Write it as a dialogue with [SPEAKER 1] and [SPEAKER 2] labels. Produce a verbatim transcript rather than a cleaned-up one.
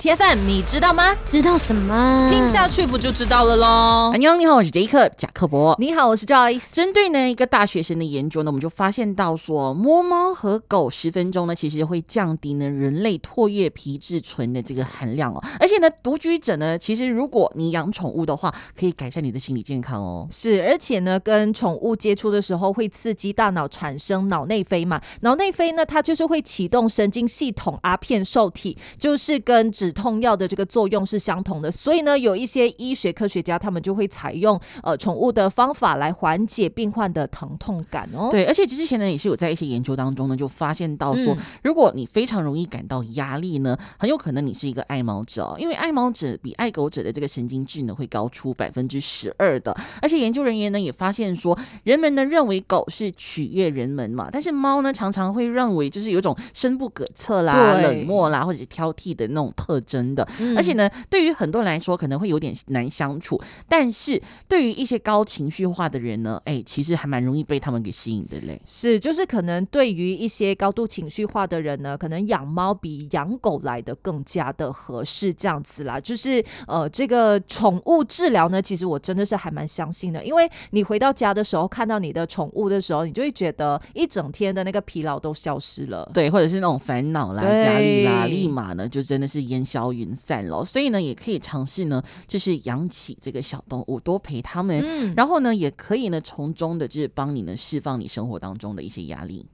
[SPEAKER 1] T F M 你知道吗？
[SPEAKER 2] 知道什么？
[SPEAKER 1] 听下去不就知道了咯。
[SPEAKER 3] 安妞，你好，我是 Jacob 贾克伯。
[SPEAKER 1] 你好，我是 Joyce。
[SPEAKER 3] 针对呢一个大学生的研究呢，我们就发现到说，摸猫和狗十分钟呢，其实会降低呢人类唾液皮质醇的这个含量哦。而且呢，独居者呢，其实如果你养宠物的话，可以改善你的心理健康哦。
[SPEAKER 1] 是，而且呢，跟宠物接触的时候会刺激大脑产生脑内啡嘛，脑内啡呢，它就是会启动神经系统阿片受体，就是跟止痛药的这个作用是相同的。所以呢，有一些医学科学家他们就会采用呃宠物的方法来缓解病患的疼痛感哦。
[SPEAKER 3] 对，而且之前呢也是有在一些研究当中呢，就发现到说，嗯、如果你非常容易感到压力呢，很有可能你是一个爱猫者哦，因为爱猫者比爱狗者的这个神经质呢会高出百分之十二的。而且研究人员呢也发现说，人们呢认为狗是取悦人们嘛，但是猫呢常常会认为就是有一种深不可测啦、冷漠啦或者是挑剔的那种特征的。嗯、而且呢，对于很多人来说可能会有点难相处，但是对于一些高情绪化的人呢，哎，其实还蛮容易被他们给吸引的嘞。
[SPEAKER 1] 是，就是可能对于一些高度情绪化的人呢，可能养猫比养狗来的更加的合适，这样子啦。就是呃，这个宠物治疗呢，其实我真的是还蛮相信的，因为你回到家的时候看到你的宠物的时候，你就会觉得一整天的那个疲劳都消失了，
[SPEAKER 3] 对，或者是那种烦恼啦、压力啦，立马呢就真的是烟消云散了。所以呢，也可以尝试呢，就是养起这个小动物，多陪他们，嗯、然后呢，也可以呢从中的就是帮你呢释放你生活当中的一些压力。